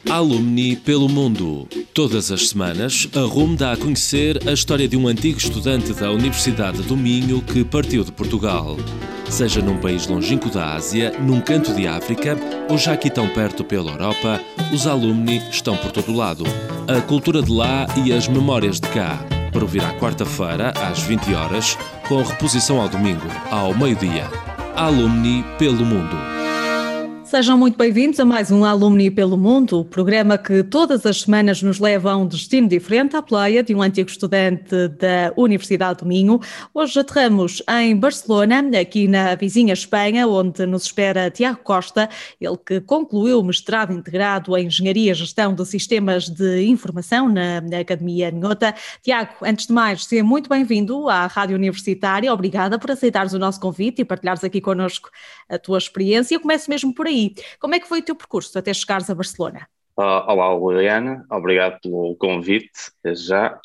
Alumni pelo mundo. Todas as semanas, a RUM dá a conhecer a história de um antigo estudante da Universidade do Minho que partiu de Portugal. Seja num país longínquo da Ásia, num canto de África ou já aqui tão perto pela Europa, os alumni estão por todo lado. A cultura de lá e as memórias de cá. Para ouvir à quarta-feira, às 20 horas, com reposição ao domingo, ao meio-dia. Alumni pelo mundo. Sejam muito bem-vindos a mais um Alumni pelo Mundo, o programa que todas as semanas nos leva a um destino diferente à pleia de um antigo estudante da Universidade do Minho. Hoje aterramos em Barcelona, aqui na vizinha Espanha, onde nos espera Tiago Costa, ele que concluiu o mestrado integrado em Engenharia e Gestão de Sistemas de Informação na Academia Ninhota. Tiago, antes de mais, seja muito bem-vindo à Rádio Universitária. Obrigada por aceitares o nosso convite e partilhares aqui connosco a tua experiência. Eu começo mesmo por aí. Como é que foi o teu percurso até chegares a Barcelona? Olá, Liliana, obrigado pelo convite, desde já.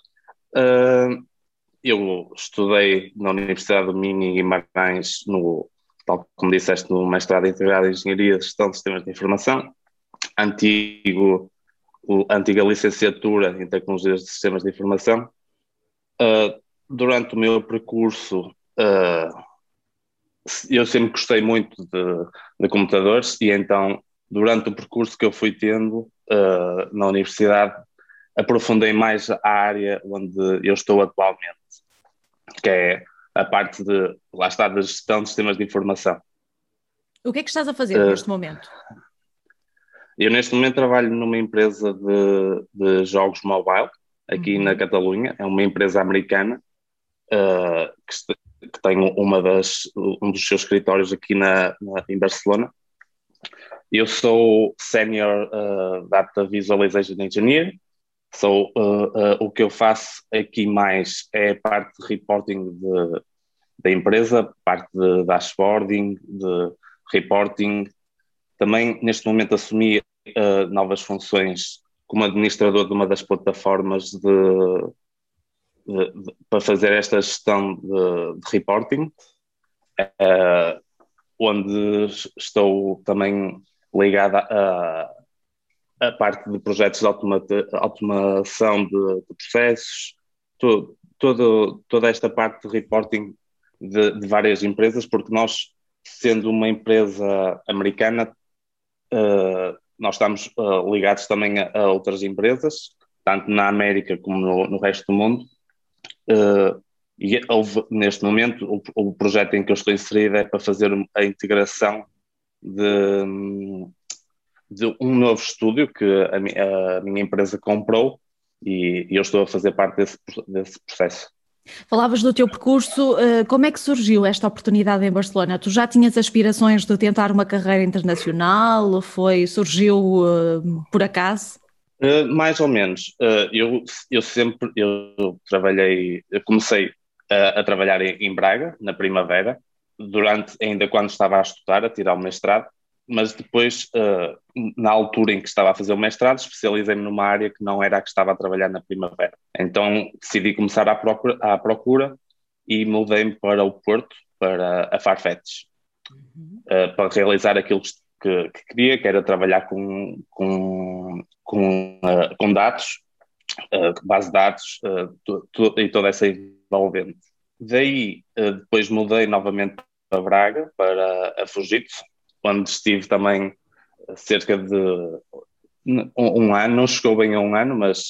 Eu estudei na Universidade do Minho e Guimarães, tal como disseste, no mestrado integrado em Engenharia e Gestão de Sistemas de Informação, antiga licenciatura em Tecnologias de Sistemas de Informação. Durante o meu percurso, eu sempre gostei muito de computadores e então, durante o percurso que eu fui tendo na universidade, aprofundei mais a área onde eu estou atualmente, que é a parte da gestão de sistemas de informação. O que é que estás a fazer neste momento? Eu neste momento trabalho numa empresa de jogos mobile, aqui na Catalunha. É uma empresa americana que tem um dos seus escritórios aqui em Barcelona. Eu sou Senior Data Visualization Engineer. O que eu faço aqui mais é a parte de reporting da empresa, parte de dashboarding, de reporting. Também, neste momento, assumi novas funções como administrador de uma das plataformas para fazer esta gestão de reporting, onde estou também ligado a parte de projetos de automação de processos, toda esta parte de reporting de várias empresas, porque nós, sendo uma empresa americana, nós estamos ligados também a outras empresas, tanto na América como no resto do mundo. E neste momento o projeto em que eu estou inserido é para fazer a integração de um novo estúdio que a minha empresa comprou e eu estou a fazer parte desse processo. Falavas do teu percurso, como é que surgiu esta oportunidade em Barcelona? Tu já tinhas aspirações de tentar uma carreira internacional? Surgiu por acaso? Mais ou menos. Eu comecei a trabalhar em Braga, na primavera, ainda quando estava a estudar, a tirar o mestrado, mas depois, na altura em que estava a fazer o mestrado, especializei-me numa área que não era a que estava a trabalhar na primavera. Então decidi começar à procura e mudei-me para o Porto, para a Farfetch, para realizar aquilo que queria, que era trabalhar com dados, base de dados e toda essa envolvente. Daí, depois mudei novamente para Braga, para a Fujitsu, onde estive também cerca de um ano, não chegou bem a um ano, mas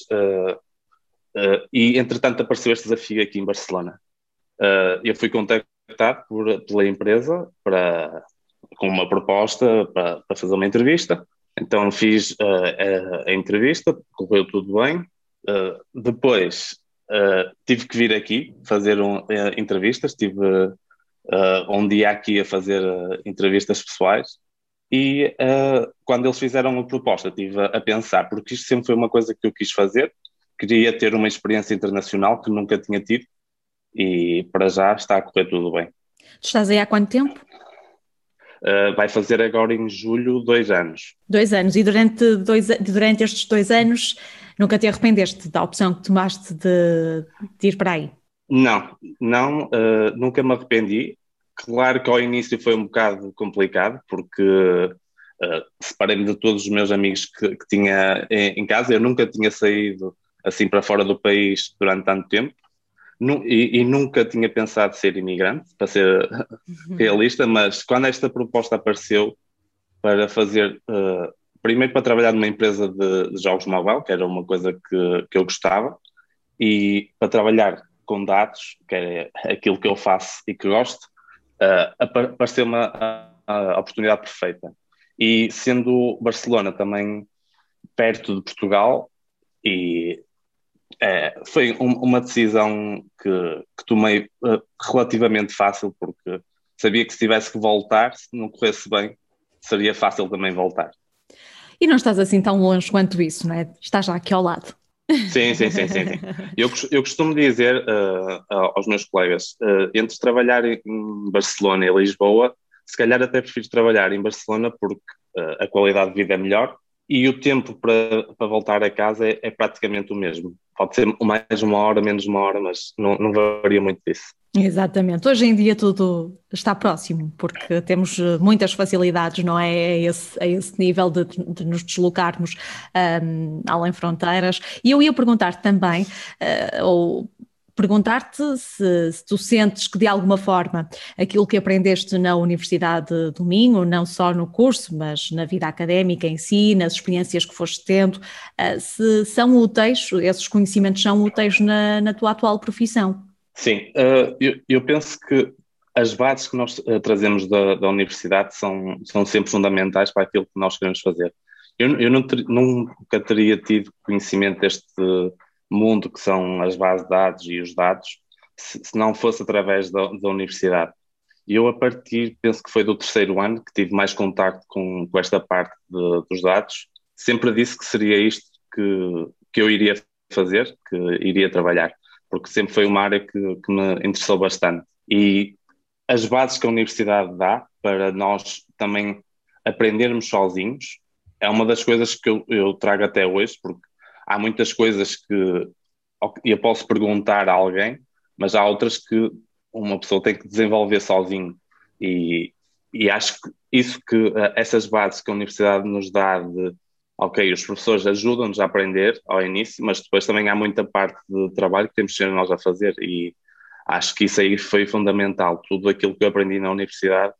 e entretanto apareceu este desafio aqui em Barcelona. Eu fui contactado pela empresa com uma proposta para fazer uma entrevista. Então fiz a entrevista, correu tudo bem. Depois tive que vir aqui fazer entrevistas, tive um dia aqui a fazer entrevistas pessoais e quando eles fizeram a proposta estive a pensar, porque isto sempre foi uma coisa que eu quis fazer, queria ter uma experiência internacional que nunca tinha tido e para já está a correr tudo bem. Tu estás aí há quanto tempo? Vai fazer agora em julho 2 anos. 2 anos. E durante estes 2 anos nunca te arrependeste da opção que tomaste de ir para aí? Não, nunca me arrependi. Claro que ao início foi um bocado complicado, porque separei-me de todos os meus amigos que tinha em casa. Eu nunca tinha saído assim para fora do país durante tanto tempo e nunca tinha pensado ser imigrante, para ser realista, mas quando esta proposta apareceu para fazer, primeiro para trabalhar numa empresa de jogos mobile, que era uma coisa que eu gostava, e para trabalhar com dados, que é aquilo que eu faço e que gosto, pareceu-me a oportunidade perfeita. E sendo Barcelona também perto de Portugal, e foi uma decisão que tomei relativamente fácil, porque sabia que se tivesse que voltar, se não corresse bem, seria fácil também voltar. E não estás assim tão longe quanto isso, não é? Estás já aqui ao lado. Sim. Eu costumo dizer aos meus colegas, entre trabalhar em Barcelona e Lisboa, se calhar até prefiro trabalhar em Barcelona porque a qualidade de vida é melhor e o tempo para voltar a casa é praticamente o mesmo. Pode ser mais uma hora, menos uma hora, mas não varia muito disso. Exatamente. Hoje em dia tudo está próximo, porque temos muitas facilidades, não é? A esse nível de nos deslocarmos além fronteiras. E eu ia perguntar também, ou perguntar-te se tu sentes que de alguma forma aquilo que aprendeste na Universidade do Minho, não só no curso, mas na vida académica em si, nas experiências que foste tendo, se são úteis, esses conhecimentos são úteis na tua atual profissão. Sim, eu penso que as bases que nós trazemos da universidade são sempre fundamentais para aquilo que nós queremos fazer. Eu nunca teria tido conhecimento deste mundo que são as bases de dados e os dados se não fosse através da universidade. E eu, a partir, penso que foi do terceiro ano, que tive mais contacto com esta parte dos dados, sempre disse que seria isto que eu iria fazer, que iria trabalhar, porque sempre foi uma área que me interessou bastante. E as bases que a universidade dá para nós também aprendermos sozinhos é uma das coisas que eu trago até hoje, porque há muitas coisas que eu posso perguntar a alguém, mas há outras que uma pessoa tem que desenvolver sozinho. E acho que essas bases que a universidade nos dá ok, os professores ajudam-nos a aprender ao início, mas depois também há muita parte de trabalho que temos de ser nós a fazer e acho que isso aí foi fundamental. Tudo aquilo que eu aprendi na universidade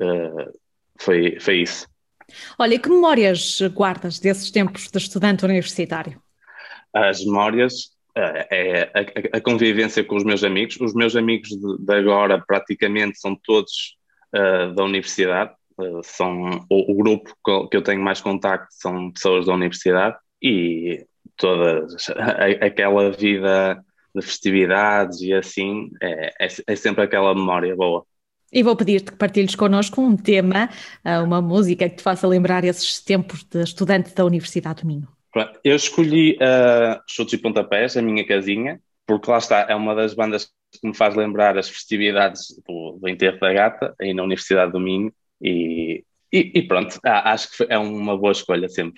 foi isso. Olha, e que memórias guardas desses tempos de estudante universitário? As memórias é a convivência com os meus amigos. Os meus amigos de agora praticamente são todos da universidade. São o grupo que eu tenho mais contacto são pessoas da universidade e toda aquela vida de festividades e assim é sempre aquela memória boa. E vou pedir-te que partilhes connosco um tema, uma música que te faça lembrar esses tempos de estudante da Universidade do Minho. Eu escolhi Chutes e Pontapés, a minha casinha, porque lá está, é uma das bandas que me faz lembrar as festividades do enterro da gata aí na Universidade do Minho. E pronto, acho que é uma boa escolha sempre.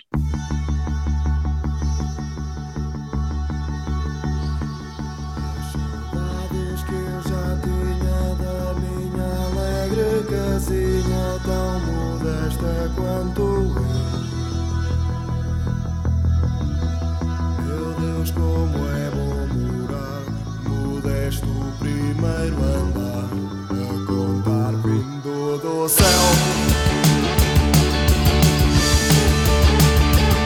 As saudades que eu já tinha da minha alegre casinha, tão modesta quanto eu. Meu Deus, como é bom morar modesto primeiro andar, a contar vindo do céu.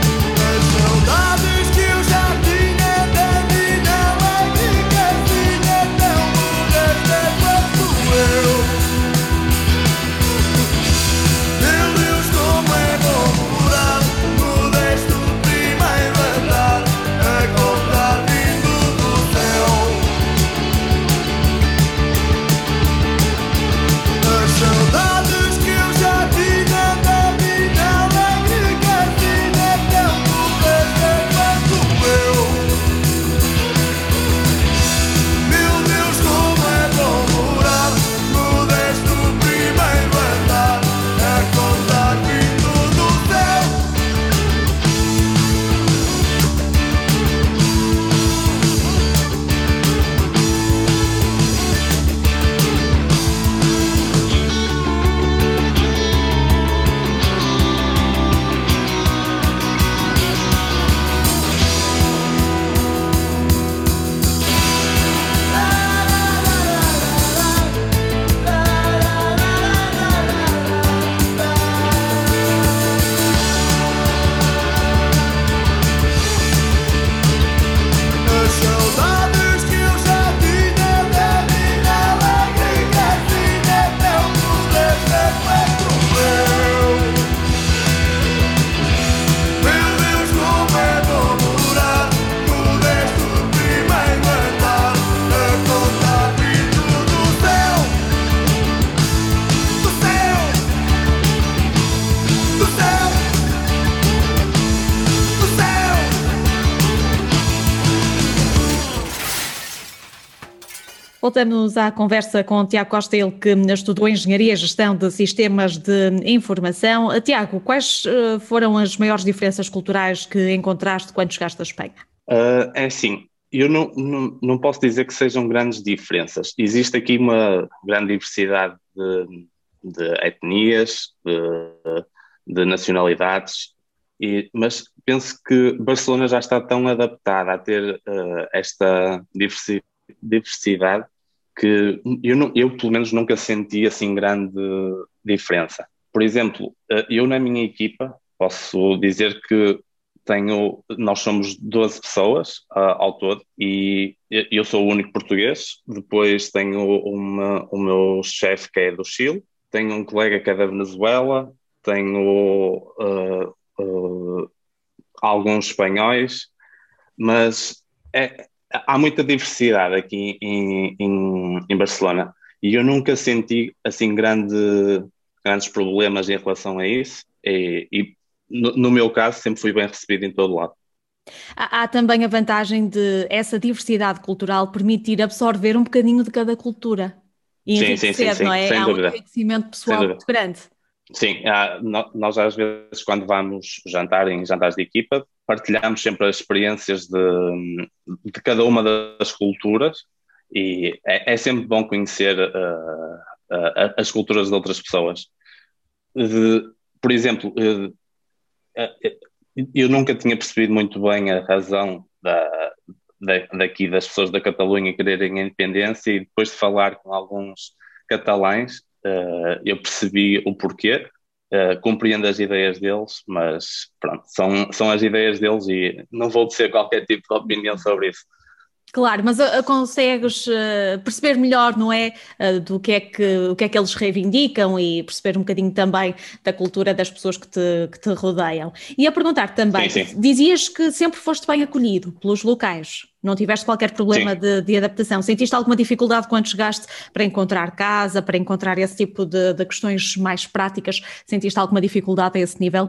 Voltamos à conversa com o Tiago Costa, ele que estudou Engenharia e Gestão de Sistemas de Informação. Tiago, quais foram as maiores diferenças culturais que encontraste quando chegaste à Espanha? É assim, eu não posso dizer que sejam grandes diferenças. Existe aqui uma grande diversidade de etnias, de nacionalidades, mas penso que Barcelona já está tão adaptada a ter esta diversidade que eu pelo menos nunca senti assim grande diferença. Por exemplo, eu na minha equipa posso dizer que nós somos 12 pessoas ao todo e eu sou o único português. Depois tenho o meu chefe que é do Chile, tenho um colega que é da Venezuela, tenho alguns espanhóis, mas há muita diversidade aqui em Barcelona e eu nunca senti assim grandes problemas em relação a isso e no meu caso sempre fui bem recebido em todo lado. Há também a vantagem de essa diversidade cultural permitir absorver um bocadinho de cada cultura e enriquecer, não é? Sem Há dúvida. um enriquecimento pessoal muito grande. Sim, nós às vezes quando vamos jantar em jantares de equipa partilhamos sempre as experiências de cada uma das culturas e é sempre bom conhecer as culturas de outras pessoas. Por exemplo, eu nunca tinha percebido muito bem a razão daqui das pessoas da Catalunha quererem a independência e depois de falar com alguns catalães eu percebi o porquê, compreendo as ideias deles, mas pronto, são as ideias deles e não vou dizer qualquer tipo de opinião sobre isso. Claro, mas consegues perceber melhor, não é, do que é que eles reivindicam e perceber um bocadinho também da cultura das pessoas que te rodeiam. E a perguntar também, sim. dizias que sempre foste bem acolhido pelos locais, não tiveste qualquer problema de adaptação. Sentiste alguma dificuldade quando chegaste para encontrar casa, para encontrar esse tipo de questões mais práticas? Sentiste alguma dificuldade a esse nível?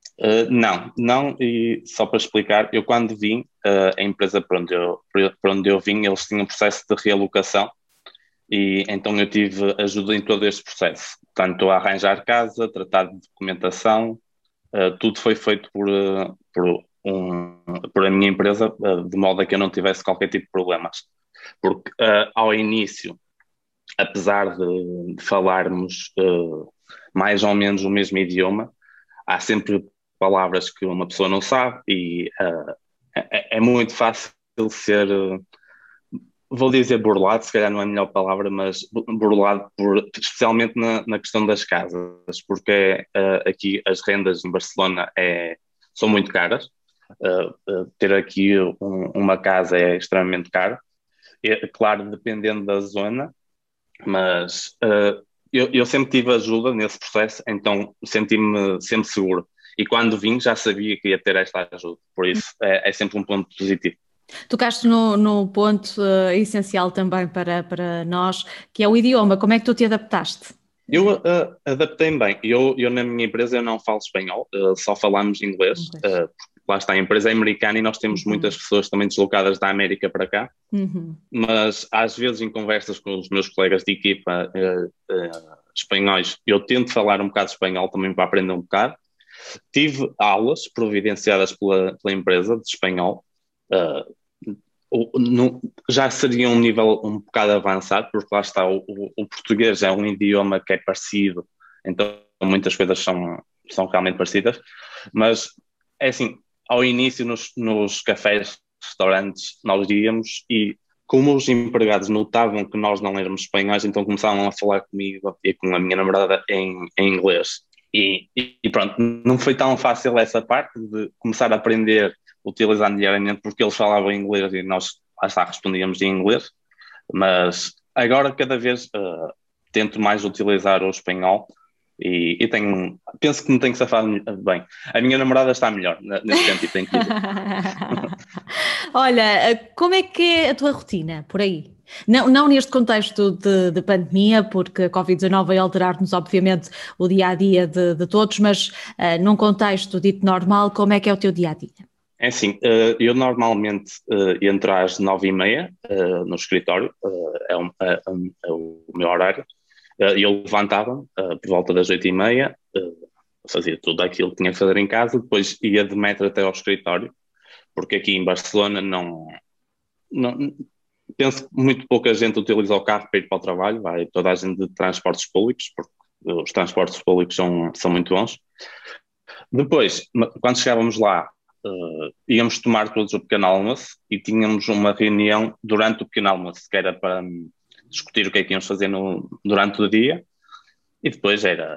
Não, e só para explicar, eu quando vim, a empresa para onde eu vim, eles tinham um processo de realocação e então eu tive ajuda em todo este processo, tanto a arranjar casa, tratar de documentação, tudo foi feito por a minha empresa, de modo a que eu não tivesse qualquer tipo de problemas, porque ao início, apesar de falarmos mais ou menos o mesmo idioma, há sempre palavras que uma pessoa não sabe e é muito fácil ser, vou dizer burlado, se calhar não é a melhor palavra, mas burlado especialmente na questão das casas, porque aqui as rendas em Barcelona são muito caras, ter aqui uma casa é extremamente caro, claro, dependendo da zona, mas eu sempre tive ajuda nesse processo, então senti-me sempre seguro. E quando vim já sabia que ia ter esta ajuda, por isso é sempre um ponto positivo. Tocaste no ponto essencial também para nós, que é o idioma. Como é que tu te adaptaste? Eu adaptei-me bem. Eu na minha empresa eu não falo espanhol, só falamos inglês. Lá está, a empresa é americana e nós temos muitas pessoas também deslocadas da América para cá. Mas às vezes em conversas com os meus colegas de equipa espanhóis, eu tento falar um bocado espanhol também para aprender um bocado. Tive aulas providenciadas pela empresa de espanhol, já seria um nível um bocado avançado, porque lá está, o português é um idioma que é parecido, então muitas coisas são realmente parecidas, mas é assim, ao início nos cafés, restaurantes, nós íamos e como os empregados notavam que nós não éramos espanhóis, então começavam a falar comigo e com a minha namorada em inglês. E pronto, não foi tão fácil essa parte de começar a aprender, utilizando diariamente, porque eles falavam inglês e nós, lá está, respondíamos em inglês, mas agora cada vez tento mais utilizar o espanhol e penso que me tenho que safar bem. A minha namorada está melhor nesse sentido, tenho que dizer. Olha, como é que é a tua rotina por aí? Não neste contexto de pandemia, porque a Covid-19 vai alterar-nos, obviamente, o dia-a-dia de todos, mas num contexto dito normal, como é que é o teu dia-a-dia? É assim, eu normalmente entro às 9h30 no escritório, é o meu horário. Eu levantava por volta das 8h30, fazia tudo aquilo que tinha que fazer em casa, depois ia de metro até ao escritório, porque aqui em Barcelona não penso que muito pouca gente utiliza o carro para ir para o trabalho, vai toda a gente de transportes públicos, porque os transportes públicos são muito bons. Depois, quando chegávamos lá, íamos tomar todos o pequeno almoço e tínhamos uma reunião durante o pequeno almoço, que era para discutir o que é que íamos fazer durante o dia, e depois era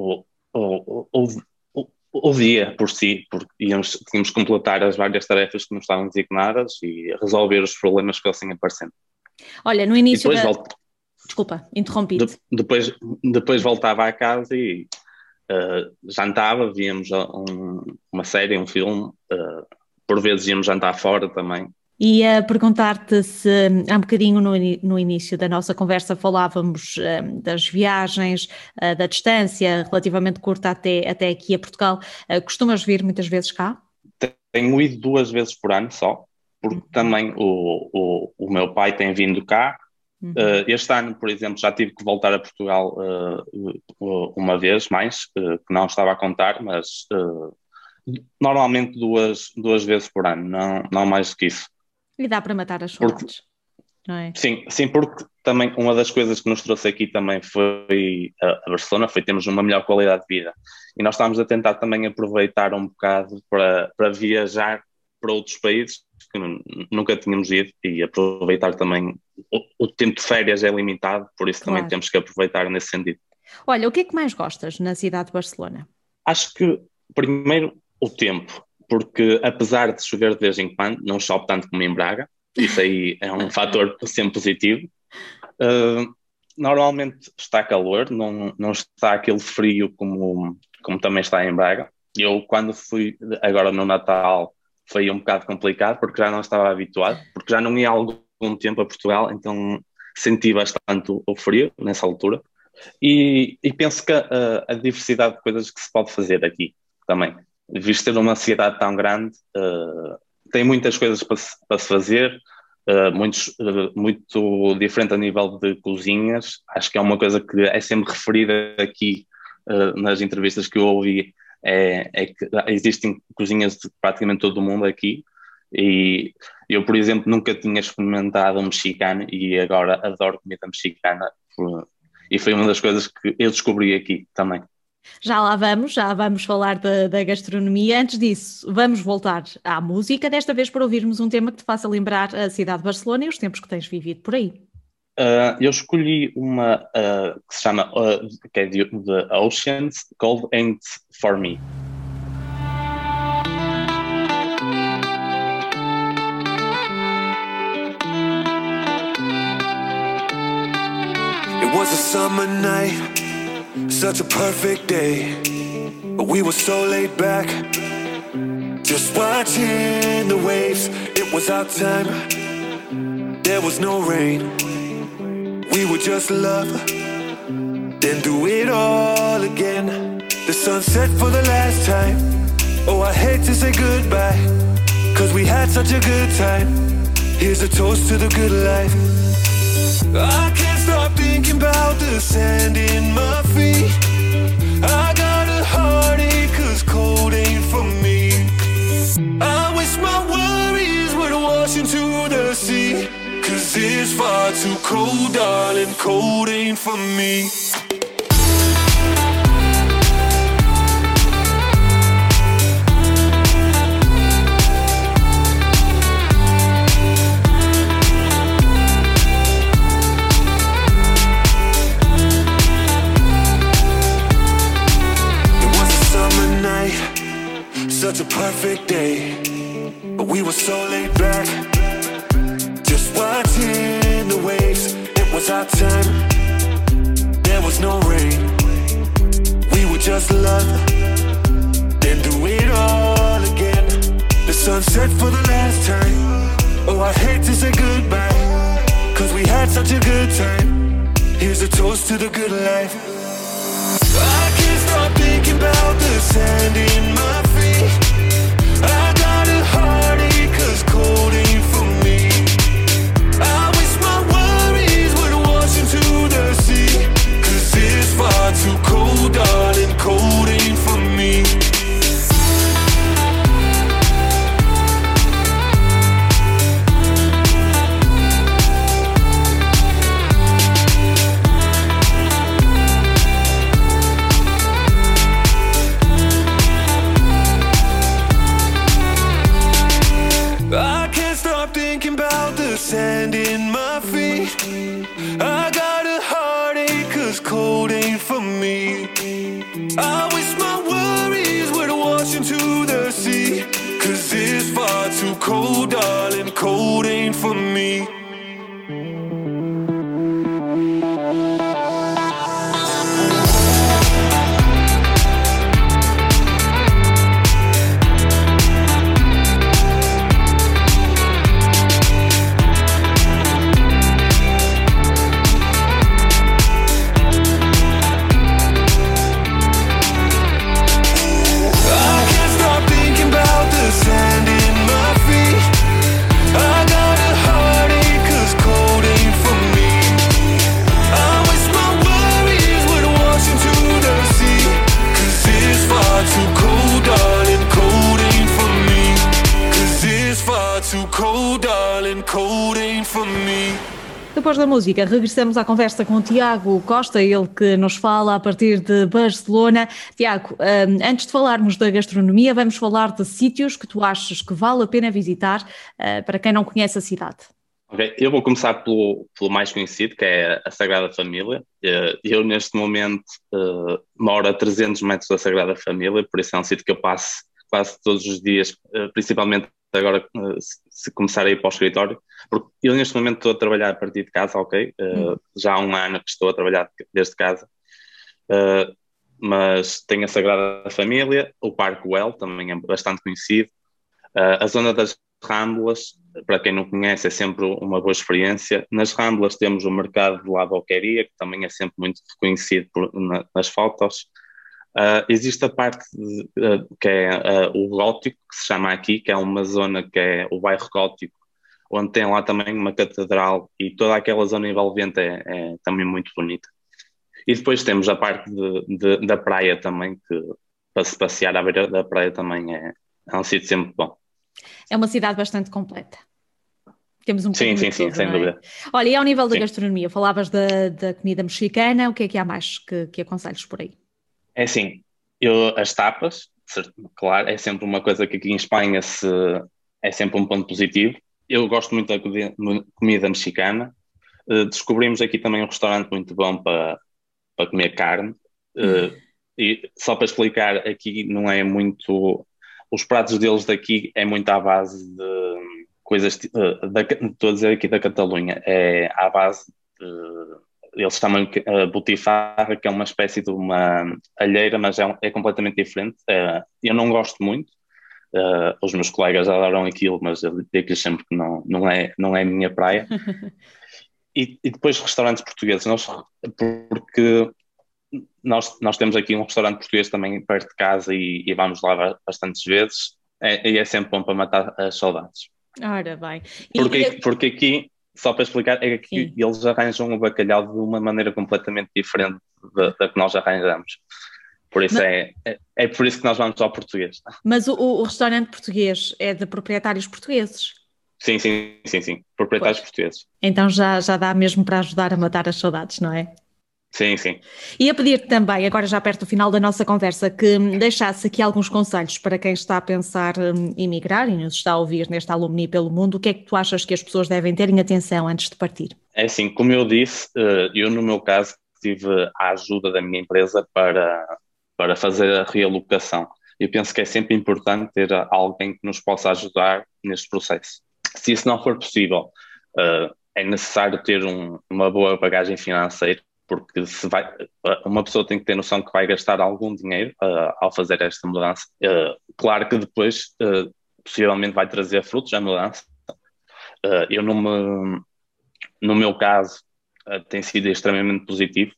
o dia por si, porque tínhamos que completar as várias tarefas que nos estavam designadas e resolver os problemas que fossem aparecendo. Olha, no início Desculpa, interrompi-te. Depois voltava à casa e jantava, víamos uma série, um filme, por vezes íamos jantar fora também. E a perguntar-te se há um bocadinho no início da nossa conversa falávamos das viagens, da distância relativamente curta até aqui a Portugal. Costumas vir muitas vezes cá? Tenho ido 2 vezes por ano só, porque também o meu pai tem vindo cá. Este ano, por exemplo, já tive que voltar a Portugal uma vez mais, que não estava a contar, mas normalmente duas vezes por ano, não mais do que isso. E dá para matar as saudades, não é? Sim, porque também uma das coisas que nos trouxe aqui também foi a Barcelona, termos uma melhor qualidade de vida. E nós estamos a tentar também aproveitar um bocado para viajar para outros países que nunca tínhamos ido e aproveitar também. O tempo de férias é limitado, por isso também temos que aproveitar nesse sentido. Olha, o que é que mais gostas na cidade de Barcelona? Acho que, primeiro, o tempo. Porque apesar de chover de vez em quando, não chove tanto como em Braga, isso aí é um fator sempre positivo. Normalmente está calor, não está aquele frio como também está em Braga. Eu quando fui agora no Natal foi um bocado complicado porque já não estava habituado, porque já não ia há algum tempo a Portugal, então senti bastante o frio nessa altura. E penso que a diversidade de coisas que se pode fazer aqui também. Visto ser uma cidade tão grande, tem muitas coisas para se fazer, muito diferente a nível de cozinhas. Acho que é uma coisa que é sempre referida aqui nas entrevistas que eu ouvi, é que existem cozinhas de praticamente todo o mundo aqui. E eu, por exemplo, nunca tinha experimentado um mexicano e agora adoro comida mexicana. E foi uma das coisas que eu descobri aqui também. Já vamos falar da gastronomia. Antes disso, vamos voltar à música, desta vez para ouvirmos um tema que te faça lembrar a cidade de Barcelona e os tempos que tens vivido por aí. Eu escolhi uma que se chama que é The Oceans, Cold Ain't For Me. It was a summer night, such a perfect day, but we were so laid back, just watching the waves. It was our time, there was no rain. We would just love, then do it all again. The sun set for the last time. Oh, I hate to say goodbye, 'cause we had such a good time. Here's a toast to the good life. I can't stop thinking about the sand in my feet. I got a heartache 'cause cold ain't for me. I wish my worries would wash into the sea, 'cause it's far too cold, darling, cold ain't for me. Such a perfect day, but we were so laid back, just watching the waves. It was our time, there was no rain. We would just love, then do it all again. The sun set for the last time. Oh, I hate to say goodbye, 'cause we had such a good time. Here's a toast to the good life. I can't stop thinking about the sand in my feet. I got a heart too cold, darling, cold ain't for me. Depois da música, regressamos à conversa com o Tiago Costa, ele que nos fala a partir de Barcelona. Tiago, antes de falarmos da gastronomia, vamos falar de sítios que tu achas que vale a pena visitar para quem não conhece a cidade. Ok, eu vou começar pelo mais conhecido, que é a Sagrada Família. Eu, neste momento, moro a 300 metros da Sagrada Família, por isso é um sítio que eu passo quase todos os dias, principalmente agora se começar a ir para o escritório, porque eu neste momento estou a trabalhar a partir de casa, ok? Já há um ano que estou a trabalhar desde casa, mas tenho a Sagrada Família, o Parque Güell também é bastante conhecido, a zona das Ramblas, para quem não conhece, é sempre uma boa experiência. Nas Ramblas temos o mercado de La Boqueria, que também é sempre muito reconhecido nas fotos. Existe a parte que é o gótico, que se chama aqui, que é uma zona que é o bairro gótico, onde tem lá também uma catedral e toda aquela zona envolvente é também muito bonita. E depois temos a parte da praia também, que para se passear à beira da praia também é um sítio sempre bom. É uma cidade bastante completa. Temos um sim, tudo, sem dúvida. Olha, e ao nível da gastronomia, falavas da comida mexicana, o que é há mais que aconselhos por aí? É assim, as tapas, claro, é sempre uma coisa que aqui em Espanha é sempre um ponto positivo. Eu gosto muito da comida mexicana. Descobrimos aqui também um restaurante muito bom para comer carne. E só para explicar, aqui não é muito... Os pratos deles daqui é muito à base de coisas... Estou a dizer aqui da Catalunha. É à base de... Eles chamam botifarra, que é uma espécie de uma alheira, mas é completamente diferente. Eu não gosto muito. Os meus colegas adoram aquilo, mas eu digo sempre que não é a minha praia. E depois restaurantes portugueses, porque nós temos aqui um restaurante português também perto de casa e vamos lá bastantes vezes. E é sempre bom para matar as saudades. Ora bem. Porque aqui... Só para explicar, é que eles arranjam o bacalhau de uma maneira completamente diferente da que nós arranjamos. Por isso é por isso que nós vamos ao português. Mas o restaurante português é de proprietários portugueses? Sim. Proprietários portugueses. Então já dá mesmo para ajudar a matar as saudades, não é? Sim. E a pedir-te também, agora já perto do final da nossa conversa, que deixasse aqui alguns conselhos para quem está a pensar em emigrar e nos está a ouvir nesta Alumni pelo Mundo. O que é que tu achas que as pessoas devem ter em atenção antes de partir? É assim, como eu disse, eu no meu caso tive a ajuda da minha empresa para fazer a realocação. Eu penso que é sempre importante ter alguém que nos possa ajudar neste processo. Se isso não for possível, é necessário ter uma boa bagagem financeira, porque uma pessoa tem que ter noção que vai gastar algum dinheiro ao fazer esta mudança. Claro que depois possivelmente vai trazer frutos a mudança. Eu no meu caso tem sido extremamente positivo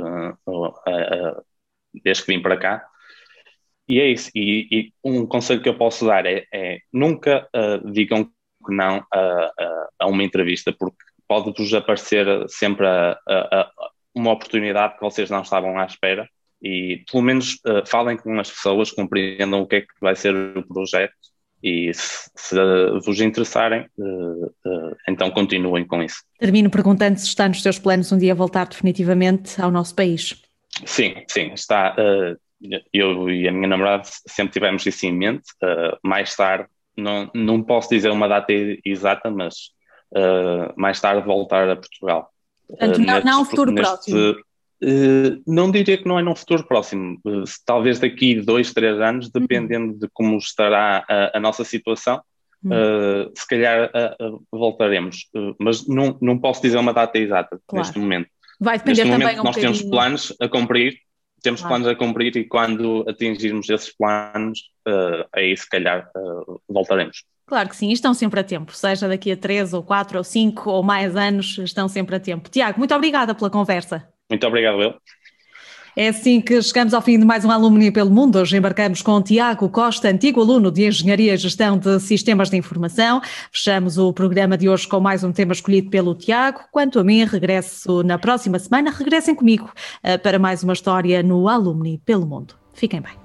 desde que vim para cá. E é isso. E um conselho que eu posso dar é nunca digam que não a uma entrevista, porque pode-vos aparecer sempre uma oportunidade que vocês não estavam à espera, e pelo menos falem com as pessoas, compreendam o que é que vai ser o projeto, e se vos interessarem, então continuem com isso. Termino perguntando se está nos teus planos um dia voltar definitivamente ao nosso país. Sim, está. Eu e a minha namorada sempre tivemos isso em mente. Mais tarde, não posso dizer uma data exata, mas mais tarde voltar a Portugal. Portanto, não futuro próximo. Não diria que não é num futuro próximo, talvez daqui 2-3 anos, dependendo de como estará a nossa situação, se calhar voltaremos, mas não posso dizer uma data exata neste momento. Vai depender neste também momento nós temos planos a cumprir, planos a cumprir, e quando atingirmos esses planos, aí se calhar voltaremos. Claro que sim, estão sempre a tempo, seja daqui a 3 ou 4 ou 5 ou mais anos, estão sempre a tempo. Tiago, muito obrigada pela conversa. Muito obrigado, eu. É assim que chegamos ao fim de mais um Alumni pelo Mundo. Hoje embarcamos com Tiago Costa, antigo aluno de Engenharia e Gestão de Sistemas de Informação. Fechamos o programa de hoje com mais um tema escolhido pelo Tiago. Quanto a mim, regresso na próxima semana. Regressem comigo para mais uma história no Alumni pelo Mundo. Fiquem bem.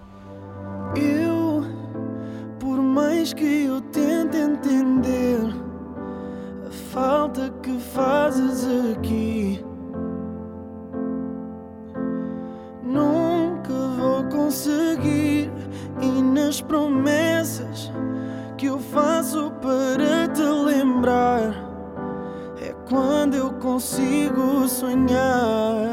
Por mais que eu tente entender a falta que fazes aqui, nunca vou conseguir. E nas promessas que eu faço para te lembrar, é quando eu consigo sonhar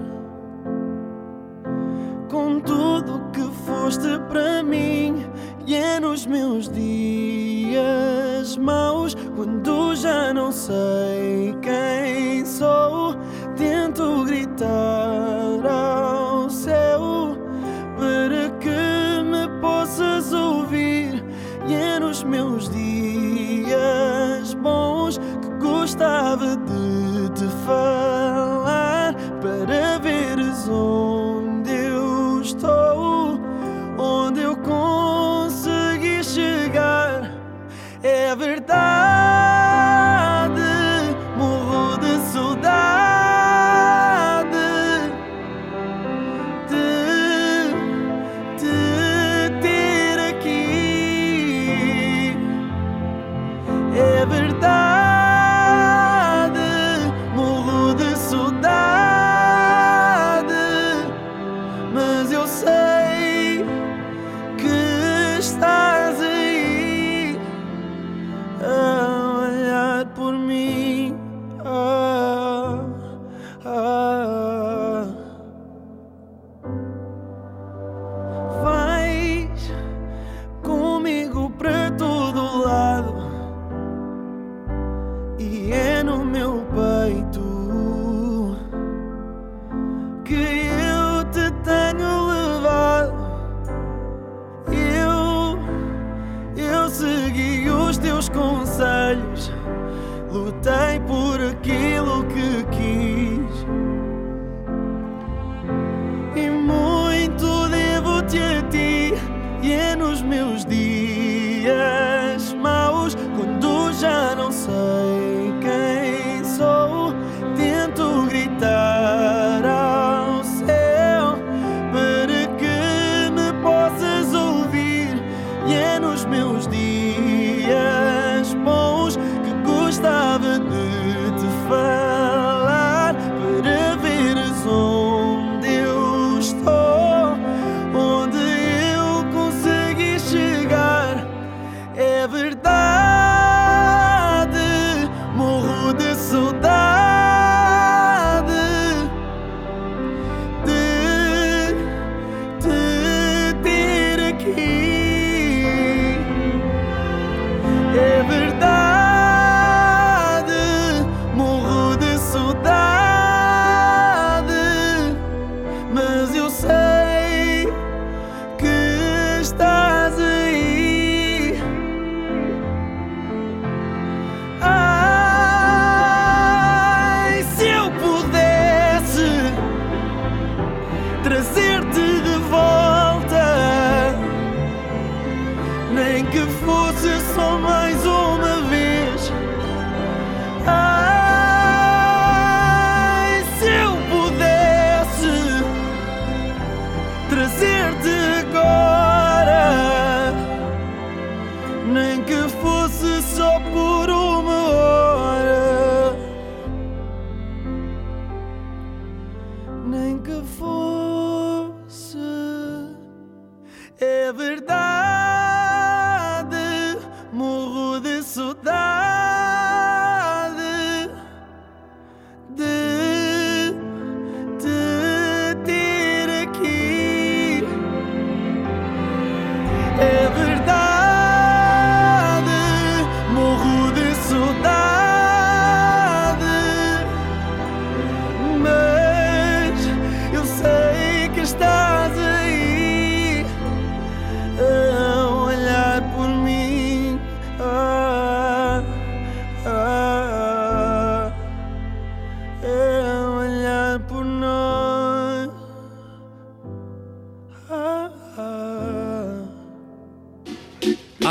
com tudo que foste para mim. E é nos meus dias maus, quando já não sei quem sou, tento gritar ao céu para que me possas ouvir. E é nos meus dias bons que gostava de te falar, para veres onde eu estou, onde eu consegui chegar. É verdade, morro de saudade de te ter aqui. É verdade, morro de saudade, mas eu sei que estás aí a olhar por mim. Vais comigo para todo lado, e é no meu peito que eu te tenho levado. Eu segui os teus conselhos, lutei por aquilo que quis, e muito devo-te a ti. E é nos meus dias maus, quando já não sei quem sou, tento gritar ao céu para que me possas ouvir. E é nos meus dias bons que gostava de te falar, para veres onde eu estou, onde eu consegui chegar. É verdade, morro de saudade de te ter aqui. É verdade, morro de saudade, mas eu sei que estás aí. Ai, se eu pudesse trazer-te de volta, nem que fosse só mais uma vez. Ai, se eu pudesse trazer-te agora, nem que fosse só por uma hora, nem que fosse. É verdade, morro de saudade de te ter aqui. É verdade,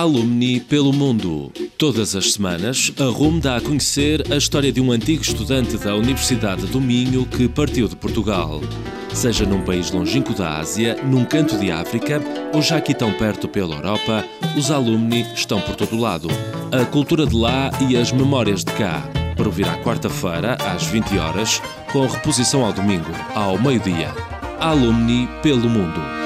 Alumni pelo mundo. Todas as semanas, a RUM dá a conhecer a história de um antigo estudante da Universidade do Minho que partiu de Portugal. Seja num país longínquo da Ásia, num canto de África ou já aqui tão perto pela Europa, os alumni estão por todo lado. A cultura de lá e as memórias de cá. Para ouvir à quarta-feira, às 20 horas, com reposição ao domingo, ao meio-dia. Alumni pelo mundo.